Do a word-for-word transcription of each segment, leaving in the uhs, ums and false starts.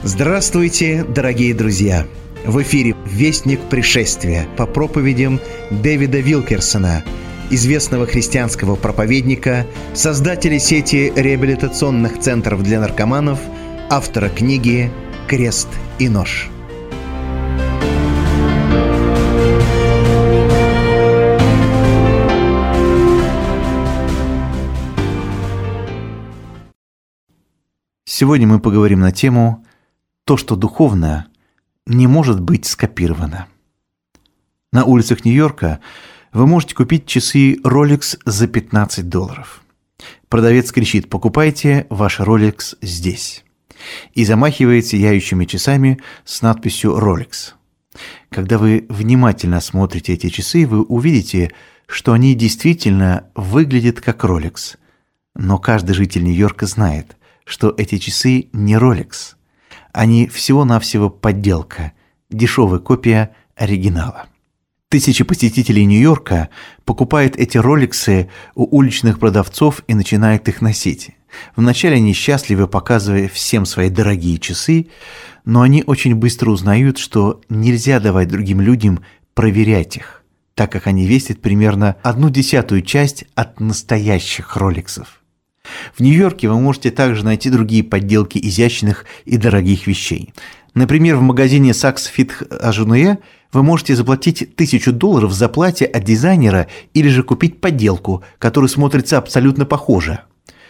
Здравствуйте, дорогие друзья! В эфире «Вестник пришествия» по проповедям Дэвида Вилкерсона, известного христианского проповедника, создателя сети реабилитационных центров для наркоманов, автора книги «Крест и нож». Сегодня мы поговорим на тему «То, что духовно, не может быть скопировано». На улицах Нью-Йорка вы можете купить часы Rolex за пятнадцать долларов. Продавец кричит: «Покупайте ваш Rolex здесь», и замахивает сияющими часами с надписью Rolex. Когда вы внимательно осмотрите эти часы, вы увидите, что они действительно выглядят как Rolex. Но каждый житель Нью-Йорка знает, что эти часы не Rolex. Они всего-навсего подделка, дешевая копия оригинала. Тысячи посетителей Нью-Йорка покупают эти Роликсы у уличных продавцов и начинают их носить. Вначале они счастливы, показывая всем свои дорогие часы, но они очень быстро узнают, что нельзя давать другим людям проверять их, так как они весят примерно одну десятую часть от настоящих Роликсов. В Нью-Йорке вы можете также найти другие подделки изящных и дорогих вещей. Например, в магазине Saks Fifth Avenue вы можете заплатить тысячу долларов за платье от дизайнера или же купить подделку, которая смотрится абсолютно похоже.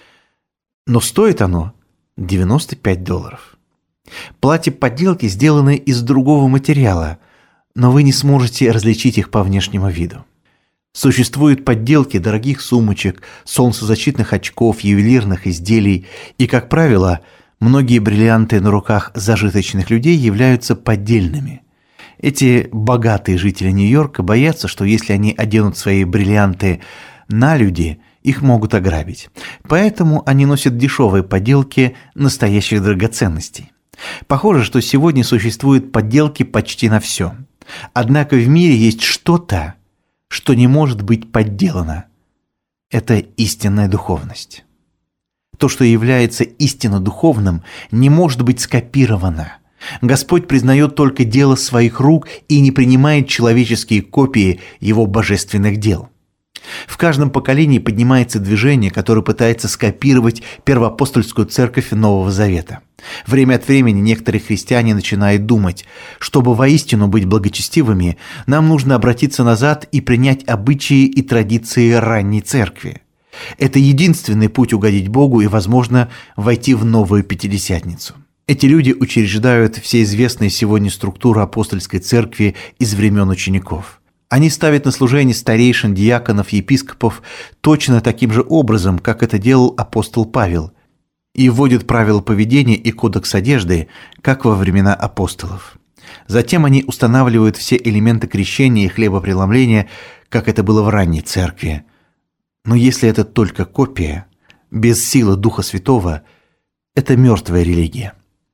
Но стоит оно девяносто пять долларов. Платья-подделки сделаны из другого материала, но вы не сможете различить их по внешнему виду. Существуют подделки дорогих сумочек, солнцезащитных очков, ювелирных изделий, и, как правило, многие бриллианты на руках зажиточных людей являются поддельными. Эти богатые жители Нью-Йорка боятся, что если они оденут свои бриллианты на люди, их могут ограбить. Поэтому они носят дешевые подделки настоящих драгоценностей. Похоже, что сегодня существуют подделки почти на все. Однако в мире есть что-то, что не может быть подделано. Это истинная духовность. То, что является истинно духовным, не может быть скопировано. Господь признает только дело своих рук и не принимает человеческие копии Его божественных дел. В каждом поколении поднимается движение, которое пытается скопировать первоапостольскую церковь Нового Завета. Время от времени некоторые христиане начинают думать: чтобы воистину быть благочестивыми, нам нужно обратиться назад и принять обычаи и традиции ранней церкви. Это единственный путь угодить Богу и, возможно, войти в новую Пятидесятницу. Эти люди учреждают все известные сегодня структуры апостольской церкви из времен учеников. Они ставят на служение старейшин, диаконов, епископов точно таким же образом, как это делал апостол Павел, и вводят правила поведения и кодекс одежды, как во времена апостолов. Затем они устанавливают все элементы крещения и хлебопреломления, как это было в ранней церкви. Но если это только копия, без силы Духа Святого, это мертвая религия.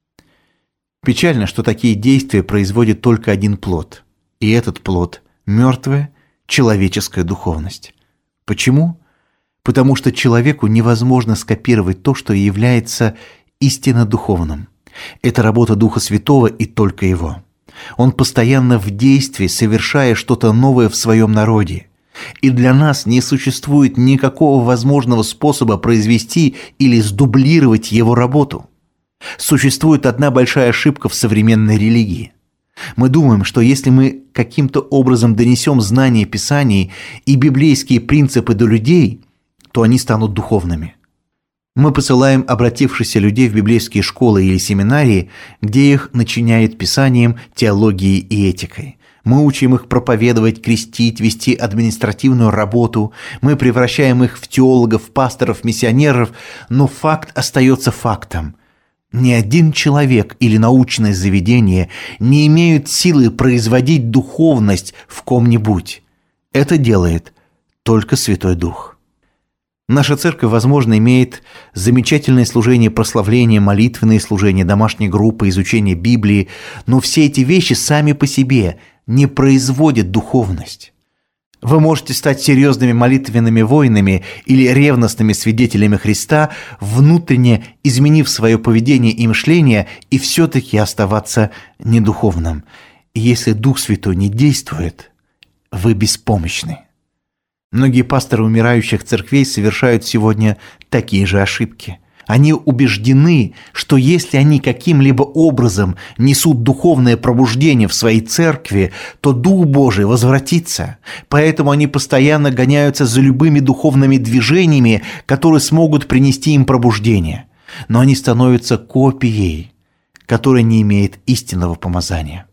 Печально, что такие действия производят только один плод, и этот плод – мертвая человеческая духовность. Почему? Потому что человеку невозможно скопировать то, что является истинно духовным. Это работа Духа Святого и только Его. Он постоянно в действии, совершая что-то новое в своем народе. И для нас не существует никакого возможного способа произвести или сдублировать Его работу. Существует одна большая ошибка в современной религии. Мы думаем, что если мы каким-то образом донесем знания Писаний и библейские принципы до людей, то они станут духовными. Мы посылаем обратившихся людей в библейские школы или семинарии, где их начиняют Писанием, теологией и этикой. Мы учим их проповедовать, крестить, вести административную работу. Мы превращаем их в теологов, пасторов, миссионеров, но факт остается фактом. Ни один человек или научное заведение не имеют силы производить духовность в ком-нибудь. Это делает только Святой Дух. Наша церковь, возможно, имеет замечательное служение прославления, молитвенные служения, домашние группы, изучение Библии, но все эти вещи сами по себе не производят духовность. Вы можете стать серьезными молитвенными воинами или ревностными свидетелями Христа, внутренне изменив свое поведение и мышление, и все-таки оставаться недуховным. И если Дух Святой не действует, вы беспомощны. Многие пасторы умирающих церквей совершают сегодня такие же ошибки. Они убеждены, что если они каким-либо образом несут духовное пробуждение в своей церкви, то Дух Божий возвратится. Поэтому они постоянно гоняются за любыми духовными движениями, которые смогут принести им пробуждение. Но они становятся копией, которая не имеет истинного помазания.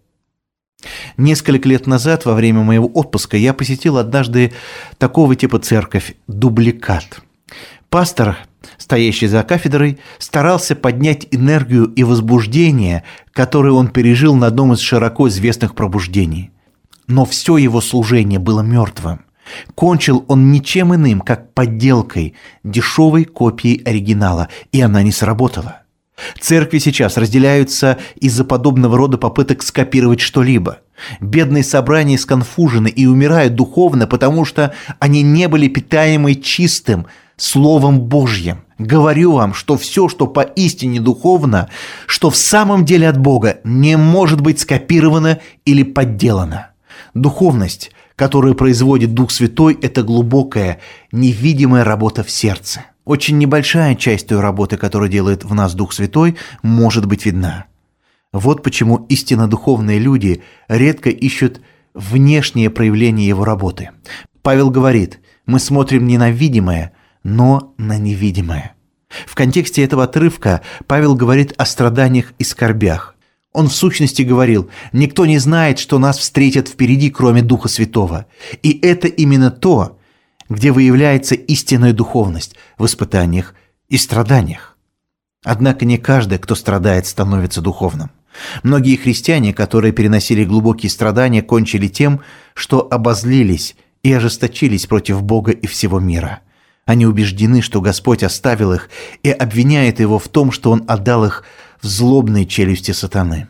Несколько лет назад, во время моего отпуска, я посетил однажды такого типа церковь «Дубликат». Пастор, стоящий за кафедрой, старался поднять энергию и возбуждение, которое он пережил на одном из широко известных пробуждений. Но все его служение было мертвым. Кончил он ничем иным, как подделкой, дешевой копией оригинала, и она не сработала. Церкви сейчас разделяются из-за подобного рода попыток скопировать что-либо. Бедные собрания сконфужены и умирают духовно, потому что они не были питаемы чистым Словом Божьим. Говорю вам, что все, что поистине духовно, что в самом деле от Бога, не может быть скопировано или подделано. Духовность, которую производит Дух Святой, это глубокая, невидимая работа в сердце. Очень небольшая часть той работы, которую делает в нас Дух Святой, может быть видна. Вот почему истинно духовные люди редко ищут внешнее проявление его работы. Павел говорит: мы смотрим не на видимое, но на невидимое. В контексте этого отрывка Павел говорит о страданиях и скорбях. Он в сущности говорил: никто не знает, что нас встретят впереди, кроме Духа Святого. И это именно то, где выявляется истинная духовность в испытаниях и страданиях. Однако не каждый, кто страдает, становится духовным. Многие христиане, которые переносили глубокие страдания, кончили тем, что обозлились и ожесточились против Бога и всего мира. Они убеждены, что Господь оставил их, и обвиняют Его в том, что Он отдал их в злобные челюсти сатаны.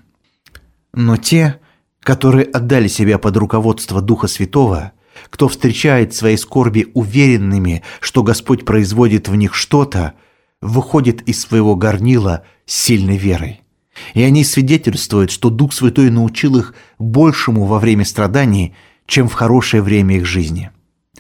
Но те, которые отдали себя под руководство Духа Святого, кто встречает свои скорби уверенными, что Господь производит в них что-то, выходит из своего горнила с сильной верой. И они свидетельствуют, что Дух Святой научил их большему во время страданий, чем в хорошее время их жизни.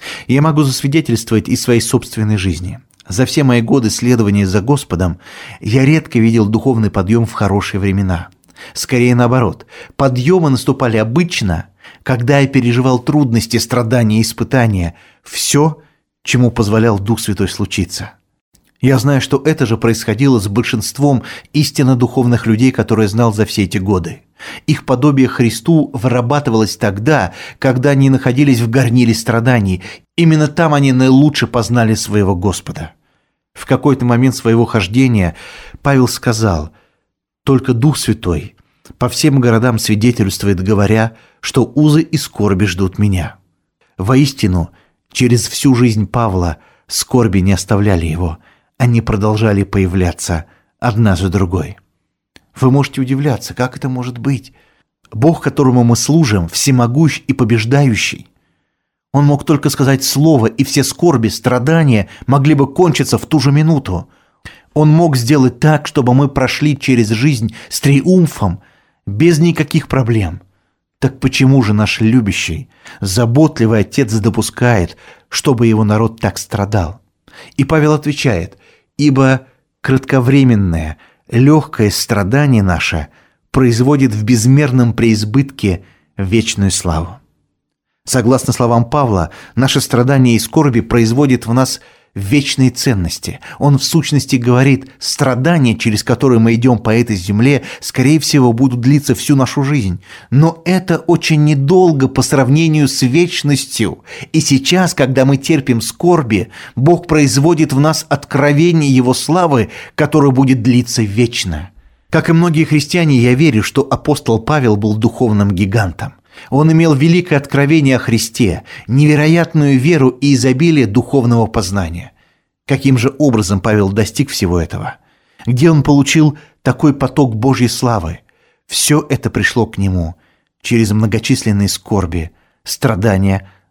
Я могу засвидетельствовать из своей собственной жизни. За все мои годы следования за Господом я редко видел духовный подъем в хорошие времена. Скорее наоборот, подъемы наступали обычно, когда я переживал трудности, страдания и испытания, все, чему позволял Дух Святой случиться. Я знаю, что это же происходило с большинством истинно духовных людей, которые я знал за все эти годы. Их подобие Христу вырабатывалось тогда, когда они находились в горниле страданий. Именно там они наилучше познали своего Господа. В какой-то момент своего хождения Павел сказал: «Только Дух Святой по всем городам свидетельствует, говоря, что узы и скорби ждут меня». Воистину, через всю жизнь Павла скорби не оставляли его. Они продолжали появляться одна за другой. Вы можете удивляться, как это может быть? Бог, которому мы служим, всемогущ и побеждающий. Он мог только сказать слово, и все скорби, страдания могли бы кончиться в ту же минуту. Он мог сделать так, чтобы мы прошли через жизнь с триумфом, без никаких проблем. Так почему же наш любящий, заботливый Отец допускает, чтобы его народ так страдал? И Павел отвечает: «Ибо кратковременное, легкое страдание наше производит в безмерном преизбытке вечную славу». Согласно словам Павла, наши страдания и скорби производят в нас вечные ценности. Он в сущности говорит: страдания, через которые мы идем по этой земле, скорее всего, будут длиться всю нашу жизнь. Но это очень недолго по сравнению с вечностью. И сейчас, когда мы терпим скорби, Бог производит в нас откровение Его славы, которое будет длиться вечно. Как и многие христиане, я верю, что апостол Павел был духовным гигантом. Он имел великое откровение о Христе, невероятную веру и изобилие духовного познания. Каким же образом Павел достиг всего этого? Где он получил такой поток Божьей славы? Все это пришло к нему через многочисленные скорби, страдания,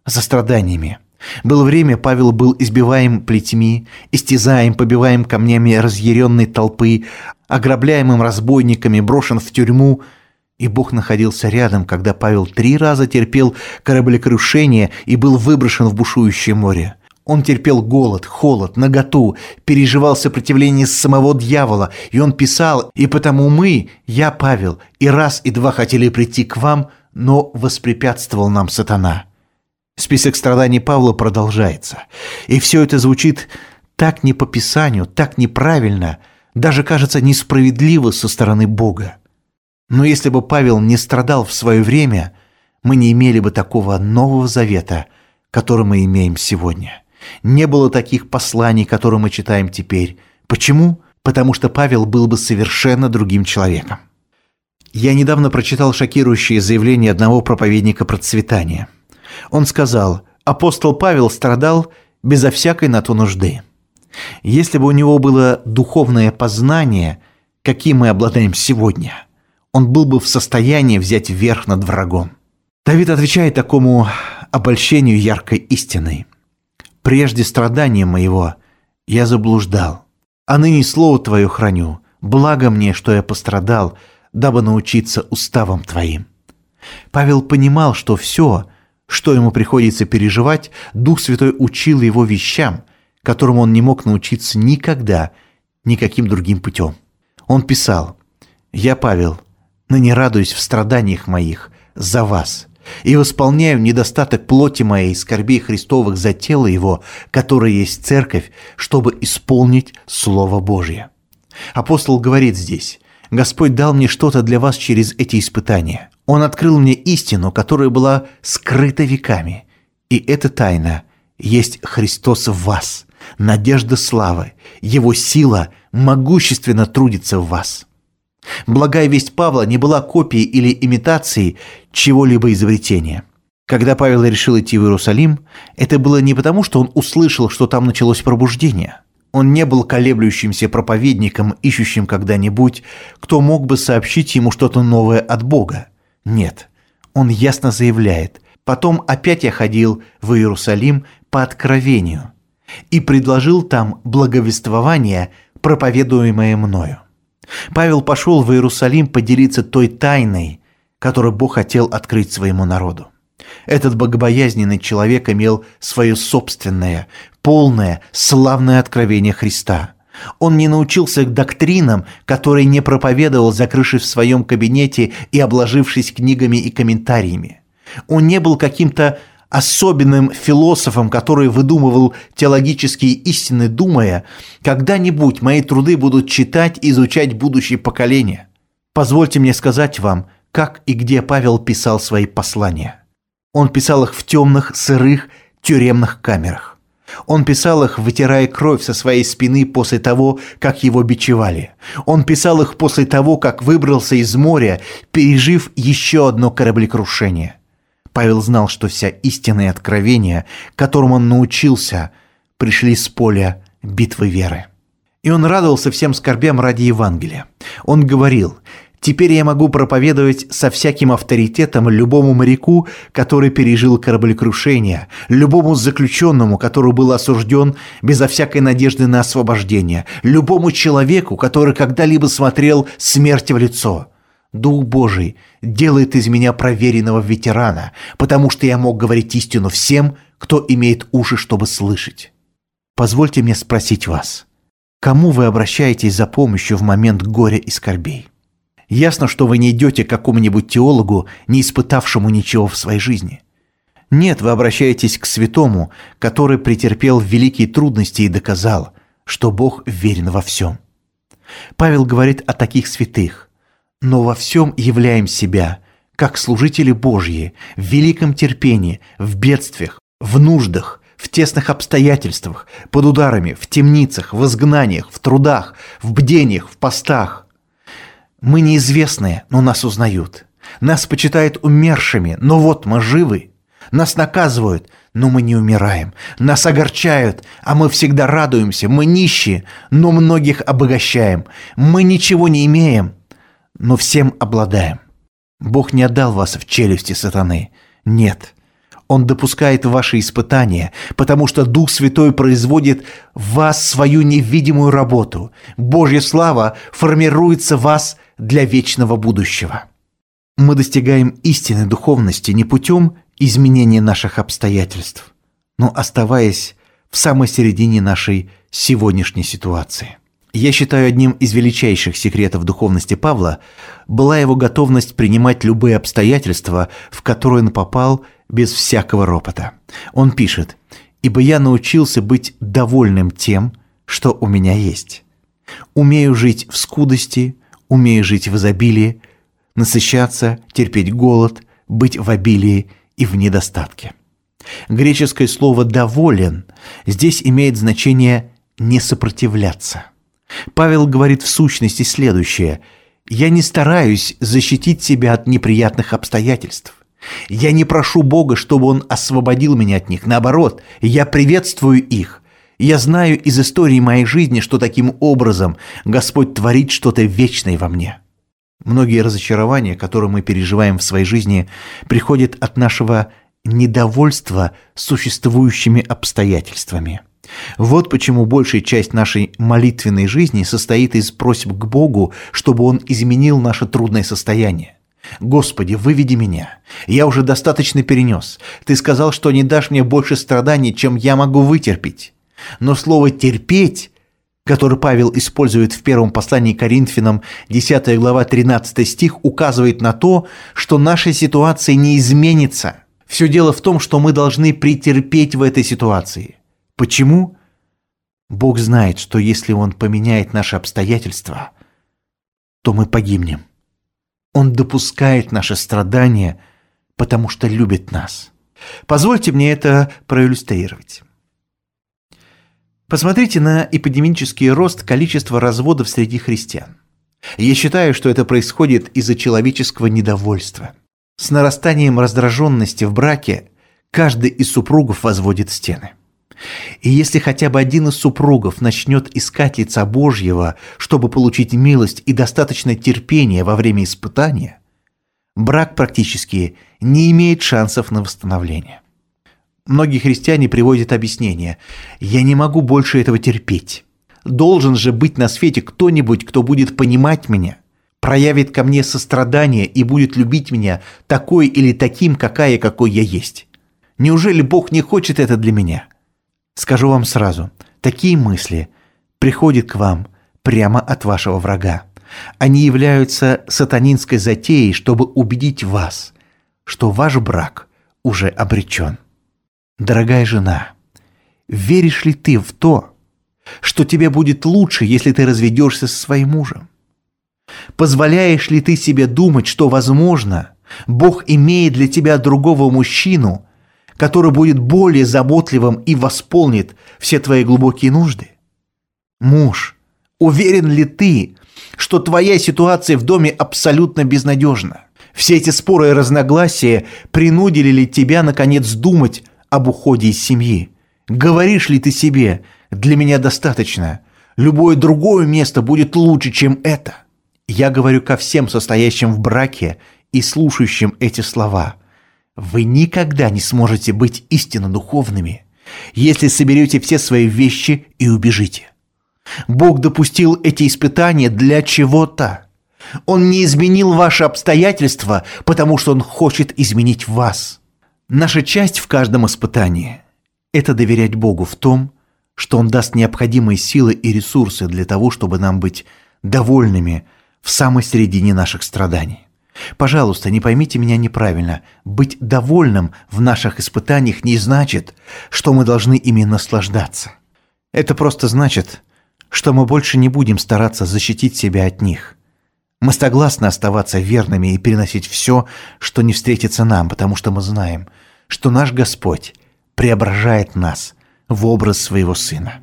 за страданиями. Было время, Павел был избиваем плетьми, истязаем, побиваем камнями разъяренной толпы, ограбляемым разбойниками, брошен в тюрьму. И Бог находился рядом, когда Павел три раза терпел кораблекрушение и был выброшен в бушующее море. Он терпел голод, холод, наготу, переживал сопротивление самого дьявола, и он писал: «И потому мы, я, Павел, и раз, и два хотели прийти к вам, но воспрепятствовал нам сатана». Список страданий Павла продолжается. И все это звучит так не по Писанию, так неправильно, даже кажется несправедливо со стороны Бога. Но если бы Павел не страдал в свое время, мы не имели бы такого Нового Завета, который мы имеем сегодня. Не было таких посланий, которые мы читаем теперь. Почему? Потому что Павел был бы совершенно другим человеком. Я недавно прочитал шокирующее заявление одного проповедника процветания. Он сказал: апостол Павел страдал безо всякой на то нужды. Если бы у него было духовное познание, каким мы обладаем сегодня, он был бы в состоянии взять верх над врагом. Давид отвечает такому обольщению яркой истиной: «Прежде страдания моего я заблуждал, а ныне слово Твое храню. Благо мне, что я пострадал, дабы научиться уставам Твоим». Павел понимал, что все, что ему приходится переживать, Дух Святой учил его вещам, которым он не мог научиться никогда, никаким другим путем. Он писал: «Я, Павел, ныне радуюсь в страданиях моих за вас и восполняю недостаток плоти моей, скорбей Христовых за тело Его, которое есть церковь, чтобы исполнить Слово Божье». Апостол говорит здесь: «Господь дал мне что-то для вас через эти испытания. Он открыл мне истину, которая была скрыта веками. И эта тайна есть Христос в вас, надежда славы. Его сила могущественно трудится в вас». Благая весть Павла не была копией или имитацией чего-либо изобретения. Когда Павел решил идти в Иерусалим, это было не потому, что он услышал, что там началось пробуждение. Он не был колеблющимся проповедником, ищущим когда-нибудь, кто мог бы сообщить ему что-то новое от Бога. Нет, он ясно заявляет: «Потом опять я ходил в Иерусалим по откровению и предложил там благовествование, проповедуемое мною». Павел пошел в Иерусалим поделиться той тайной, которую Бог хотел открыть своему народу. Этот богобоязненный человек имел свое собственное, полное, славное откровение Христа. Он не научился к доктринам, которые не проповедовал, закрывшись в своем кабинете и обложившись книгами и комментариями. Он не был каким-то особенным философом, который выдумывал теологические истины, думая: «Когда-нибудь мои труды будут читать и изучать будущее поколение». Позвольте мне сказать вам, как и где Павел писал свои послания. Он писал их в темных, сырых, тюремных камерах. Он писал их, вытирая кровь со своей спины после того, как его бичевали. Он писал их после того, как выбрался из моря, пережив еще одно кораблекрушение. Павел знал, что вся истина и откровения, которым он научился, пришли с поля битвы веры. И он радовался всем скорбям ради Евангелия. Он говорил: «Теперь я могу проповедовать со всяким авторитетом любому моряку, который пережил кораблекрушение, любому заключенному, который был осужден безо всякой надежды на освобождение, любому человеку, который когда-либо смотрел смерти в лицо. Дух Божий делает из меня проверенного ветерана, потому что я мог говорить истину всем, кто имеет уши, чтобы слышать». Позвольте мне спросить вас: кому вы обращаетесь за помощью в момент горя и скорбей? Ясно, что вы не идете к какому-нибудь теологу, не испытавшему ничего в своей жизни. Нет, вы обращаетесь к святому, который претерпел великие трудности и доказал, что Бог верен во всем. Павел говорит о таких святых: «Но во всем являем себя, как служители Божьи, в великом терпении, в бедствиях, в нуждах, в тесных обстоятельствах, под ударами, в темницах, в изгнаниях, в трудах, в бдениях, в постах. Мы неизвестные, но нас узнают. Нас почитают умершими, но вот мы живы. Нас наказывают, но мы не умираем. Нас огорчают, а мы всегда радуемся. Мы нищие, но многих обогащаем. Мы ничего не имеем, но всем обладаем. Бог не отдал вас в челюсти сатаны. Нет, Он допускает ваши испытания, потому что Дух Святой производит в вас свою невидимую работу. Божья слава формируется в вас для вечного будущего. Мы достигаем истинной духовности не путем изменения наших обстоятельств, но оставаясь в самой середине нашей сегодняшней ситуации. Я считаю, одним из величайших секретов духовности Павла была его готовность принимать любые обстоятельства, в которые он попал, без всякого ропота. Он пишет: «Ибо я научился быть довольным тем, что у меня есть. Умею жить в скудости, умею жить в изобилии, насыщаться, терпеть голод, быть в обилии и в недостатке». Греческое слово «доволен» здесь имеет значение «не сопротивляться». Павел говорит в сущности следующее: «Я не стараюсь защитить себя от неприятных обстоятельств. Я не прошу Бога, чтобы Он освободил меня от них. Наоборот, я приветствую их. Я знаю из истории моей жизни, что таким образом Господь творит что-то вечное во мне». Многие разочарования, которые мы переживаем в своей жизни, приходят от нашего недовольства существующими обстоятельствами. Вот почему большая часть нашей молитвенной жизни состоит из просьб к Богу, чтобы Он изменил наше трудное состояние. «Господи, выведи меня. Я уже достаточно перенес. Ты сказал, что не дашь мне больше страданий, чем я могу вытерпеть». Но слово «терпеть», которое Павел использует в первом послании к Коринфянам, десятая глава, тринадцатый стих, указывает на то, что наша ситуация не изменится. Все дело в том, что мы должны претерпеть в этой ситуации. Почему? Бог знает, что если Он поменяет наши обстоятельства, то мы погибнем. Он допускает наши страдания, потому что любит нас. Позвольте мне это проиллюстрировать. Посмотрите на эпидемический рост количества разводов среди христиан. Я считаю, что это происходит из-за человеческого недовольства. С нарастанием раздраженности в браке каждый из супругов возводит стены. И если хотя бы один из супругов начнет искать лица Божьего, чтобы получить милость и достаточно терпения во время испытания, брак практически не имеет шансов на восстановление. Многие христиане приводят объяснение: «Я не могу больше этого терпеть. Должен же быть на свете кто-нибудь, кто будет понимать меня, проявит ко мне сострадание и будет любить меня такой или таким, какая, какой я есть. Неужели Бог не хочет это для меня?» Скажу вам сразу, такие мысли приходят к вам прямо от вашего врага. Они являются сатанинской затеей, чтобы убедить вас, что ваш брак уже обречен. Дорогая жена, веришь ли ты в то, что тебе будет лучше, если ты разведешься со своим мужем? Позволяешь ли ты себе думать, что, возможно, Бог имеет для тебя другого мужчину, который будет более заботливым и восполнит все твои глубокие нужды? Муж, уверен ли ты, что твоя ситуация в доме абсолютно безнадежна? Все эти споры и разногласия принудили ли тебя, наконец, думать об уходе из семьи? Говоришь ли ты себе: «Для меня достаточно, любое другое место будет лучше, чем это»? Я говорю ко всем состоящим в браке и слушающим эти слова: вы никогда не сможете быть истинно духовными, если соберете все свои вещи и убежите. Бог допустил эти испытания для чего-то. Он не изменил ваши обстоятельства, потому что Он хочет изменить вас. Наша часть в каждом испытании – это доверять Богу в том, что Он даст необходимые силы и ресурсы для того, чтобы нам быть довольными в самой середине наших страданий. Пожалуйста, не поймите меня неправильно. Быть довольным в наших испытаниях не значит, что мы должны ими наслаждаться. Это просто значит, что мы больше не будем стараться защитить себя от них. Мы согласны оставаться верными и переносить все, что не встретится нам, потому что мы знаем, что наш Господь преображает нас в образ Своего Сына.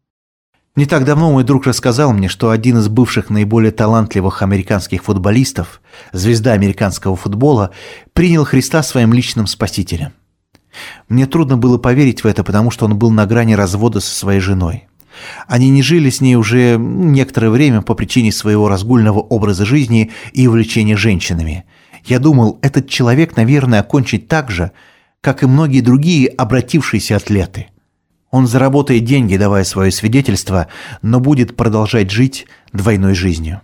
Не так давно мой друг рассказал мне, что один из бывших наиболее талантливых американских футболистов, звезда американского футбола, принял Христа своим личным спасителем. Мне трудно было поверить в это, потому что он был на грани развода со своей женой. Они не жили с ней уже некоторое время по причине своего разгульного образа жизни и увлечения женщинами. Я думал, этот человек, наверное, окончит так же, как и многие другие обратившиеся атлеты. Он заработает деньги, давая свое свидетельство, но будет продолжать жить двойной жизнью.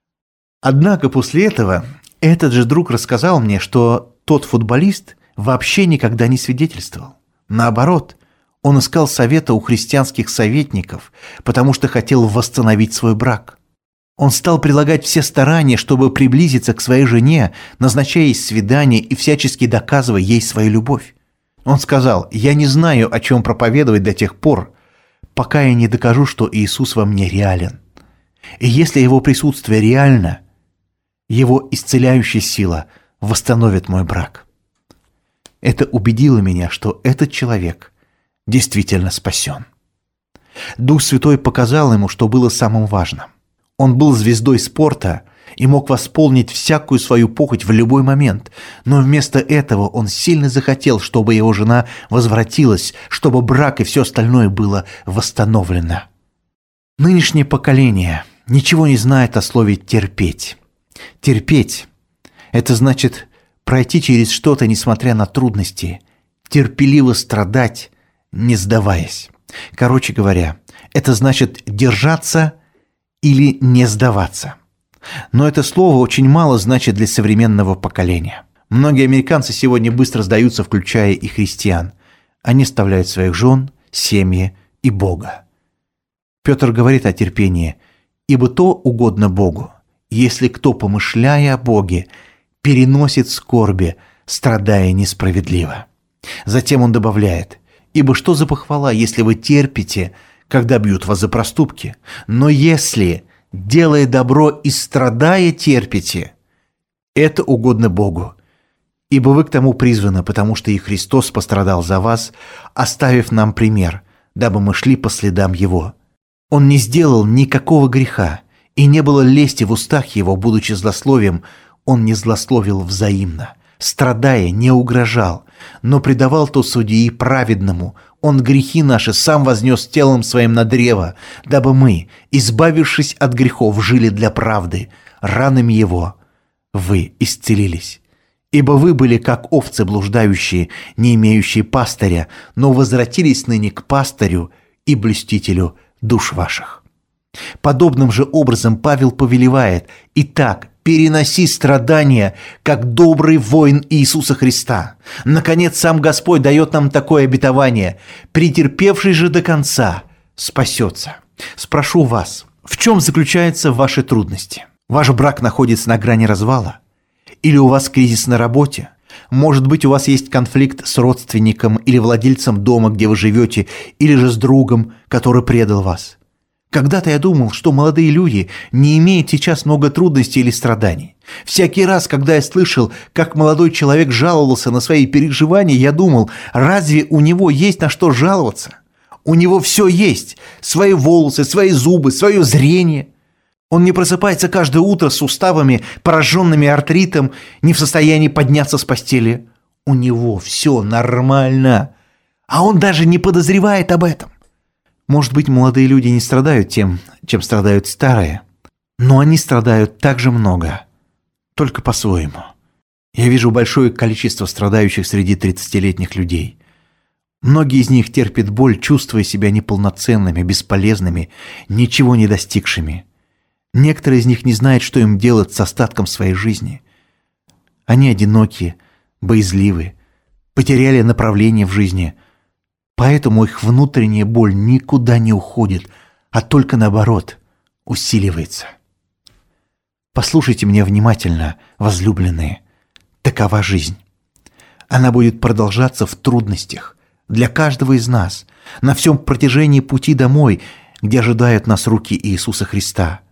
Однако после этого этот же друг рассказал мне, что тот футболист вообще никогда не свидетельствовал. Наоборот, он искал совета у христианских советников, потому что хотел восстановить свой брак. Он стал прилагать все старания, чтобы приблизиться к своей жене, назначая ей свидание и всячески доказывая ей свою любовь. Он сказал: «Я не знаю, о чем проповедовать до тех пор, пока я не докажу, что Иисус во мне реален. И если Его присутствие реально, Его исцеляющая сила восстановит мой брак». Это убедило меня, что этот человек действительно спасен. Дух Святой показал ему, что было самым важным. Он был звездой спорта и мог восполнить всякую свою похоть в любой момент, но вместо этого он сильно захотел, чтобы его жена возвратилась, чтобы брак и все остальное было восстановлено. Нынешнее поколение ничего не знает о слове «терпеть». Терпеть – это значит пройти через что-то, несмотря на трудности, терпеливо страдать, не сдаваясь. Короче говоря, это значит держаться или не сдаваться. Но это слово очень мало значит для современного поколения. Многие американцы сегодня быстро сдаются, включая и христиан. Они оставляют своих жен, семьи и Бога. Петр говорит о терпении: «Ибо то угодно Богу, если кто, помышляя о Боге, переносит скорби, страдая несправедливо». Затем он добавляет: «Ибо что за похвала, если вы терпите, когда бьют вас за проступки? Но если, делая добро и страдая, терпите, это угодно Богу. Ибо вы к тому призваны, потому что и Христос пострадал за вас, оставив нам пример, дабы мы шли по следам Его. Он не сделал никакого греха, и не было лести в устах Его, будучи злословием, Он не злословил взаимно, страдая, не угрожал, но предавал то судьи праведному. Он грехи наши сам вознес телом своим на древо, дабы мы, избавившись от грехов, жили для правды. Ранами Его вы исцелились. Ибо вы были как овцы блуждающие, не имеющие пастыря, но возвратились ныне к пастырю и блюстителю душ ваших». Подобным же образом Павел повелевает: «Итак, переноси страдания, как добрый воин Иисуса Христа. Наконец, сам Господь дает нам такое обетование: претерпевший же до конца спасется». Спрошу вас, в чем заключаются ваши трудности? Ваш брак находится на грани развала? Или у вас кризис на работе? Может быть, у вас есть конфликт с родственником или владельцем дома, где вы живете, или же с другом, который предал вас? Когда-то я думал, что молодые люди не имеют сейчас много трудностей или страданий. Всякий раз, когда я слышал, как молодой человек жаловался на свои переживания, я думал: разве у него есть на что жаловаться? У него все есть: свои волосы, свои зубы, свое зрение. Он не просыпается каждое утро с суставами, пораженными артритом, не в состоянии подняться с постели. У него все нормально, а он даже не подозревает об этом. Может быть, молодые люди не страдают тем, чем страдают старые, но они страдают так же много, только по-своему. Я вижу большое количество страдающих среди тридцатилетних людей. Многие из них терпят боль, чувствуя себя неполноценными, бесполезными, ничего не достигшими. Некоторые из них не знают, что им делать с остатком своей жизни. Они одиноки, боязливы, потеряли направление в жизни, поэтому их внутренняя боль никуда не уходит, а только наоборот усиливается. Послушайте меня внимательно, возлюбленные. Такова жизнь. Она будет продолжаться в трудностях для каждого из нас, на всем протяжении пути домой, где ожидают нас руки Иисуса Христа.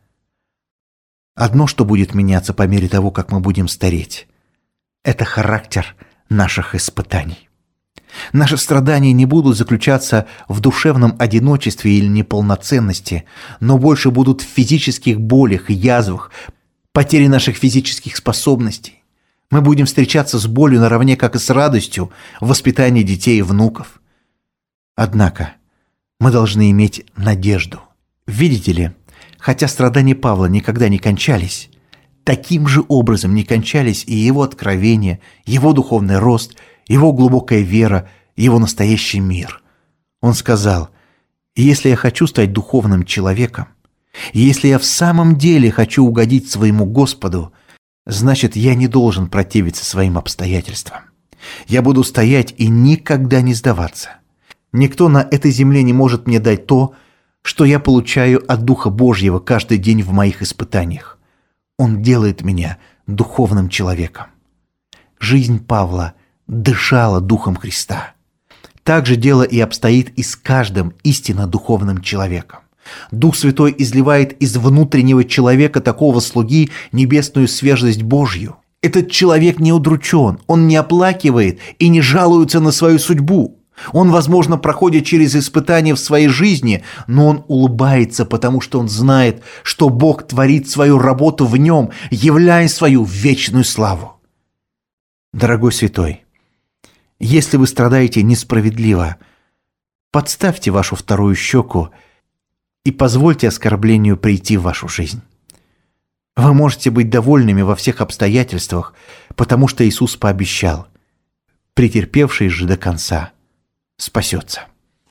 Одно, что будет меняться по мере того, как мы будем стареть, это характер наших испытаний. Наши страдания не будут заключаться в душевном одиночестве или неполноценности, но больше будут в физических болях и язвах, потере наших физических способностей. Мы будем встречаться с болью наравне, как и с радостью, в воспитании детей и внуков. Однако мы должны иметь надежду. Видите ли, хотя страдания Павла никогда не кончались, таким же образом не кончались и его откровения, его духовный рост, его глубокая вера, его настоящий мир. Он сказал: «Если я хочу стать духовным человеком, если я в самом деле хочу угодить своему Господу, значит, я не должен противиться своим обстоятельствам. Я буду стоять и никогда не сдаваться. Никто на этой земле не может мне дать то, что я получаю от Духа Божьего каждый день в моих испытаниях. Он делает меня духовным человеком». Жизнь Павла дышала Духом Христа. Так же дело и обстоит и с каждым истинно духовным человеком. Дух Святой изливает из внутреннего человека такого слуги небесную свежесть Божью. Этот человек не удручен, он не оплакивает и не жалуется на свою судьбу. Он, возможно, проходит через испытания в своей жизни, но он улыбается, потому что он знает, что Бог творит свою работу в нем, являя свою вечную славу. Дорогой святой, если вы страдаете несправедливо, подставьте вашу вторую щеку и позвольте оскорблению прийти в вашу жизнь. Вы можете быть довольными во всех обстоятельствах, потому что Иисус пообещал: претерпевший же до конца спасется.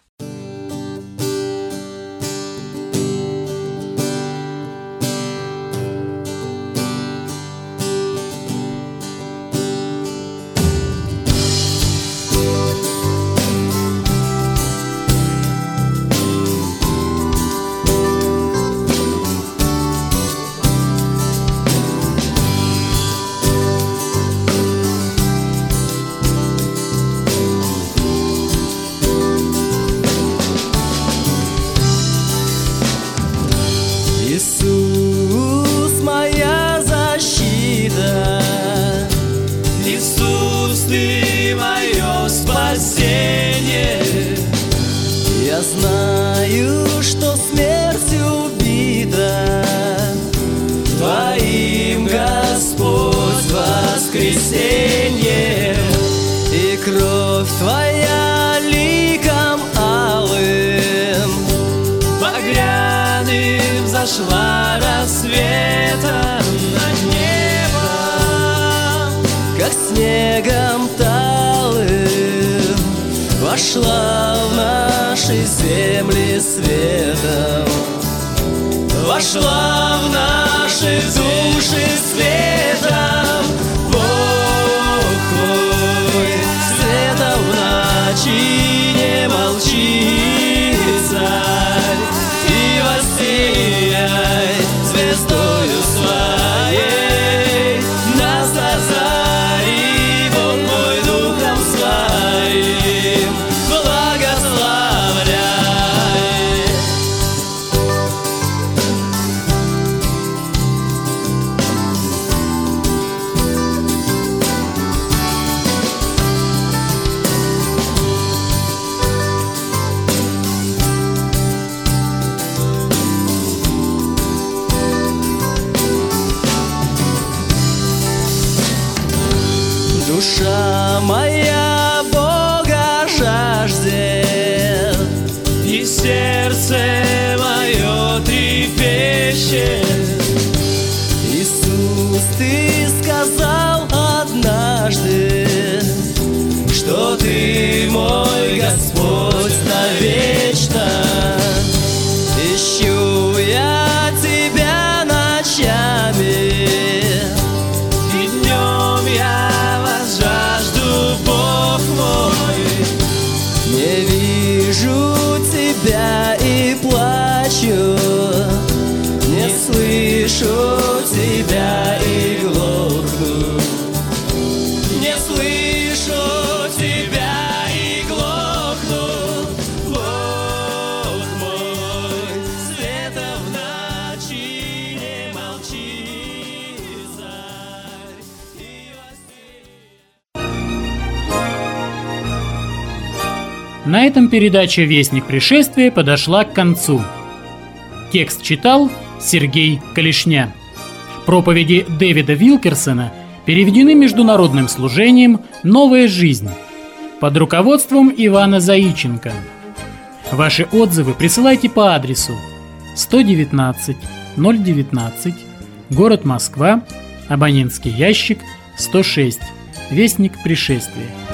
Иисус, моя защита, Иисус, Ты мое спасение. Я знаю, что смерть убита, Твоим, Господь, воскресенье, и кровь Твоя ликом алым, багряным зашла рассветом над небом, как снегом талым, вошла в наши земли светом, вошла в наши души светом. Бог мой, светом в ночи не молчи, Царь, и воссияй звездою своей, нас озари, Бог мой, духом своим благословляй. Душа моя Бога жаждет, и сердце мое трепещет. Иисус, Ты сказал однажды, что Ты мой Господь навечно. Ищу я Тебя ночами, и днем я вас жажду, Бог мой. Не вижу Тебя и плачу, не слышу Тебя и глохну, не слышу Тебя и глохну. Бог мой, светом в ночи не молчи, Царь, и воссияй. На этом передача «Вестник пришествия» подошла к концу. Текст читал Сергей Калишня. Проповеди Дэвида Вилкерсона переведены Международным служением «Новая жизнь» под руководством Ивана Заиченко. Ваши отзывы присылайте по адресу сто девятнадцать ноль девятнадцать, город Москва, абонентский ящик сто шесть, Вестник пришествия.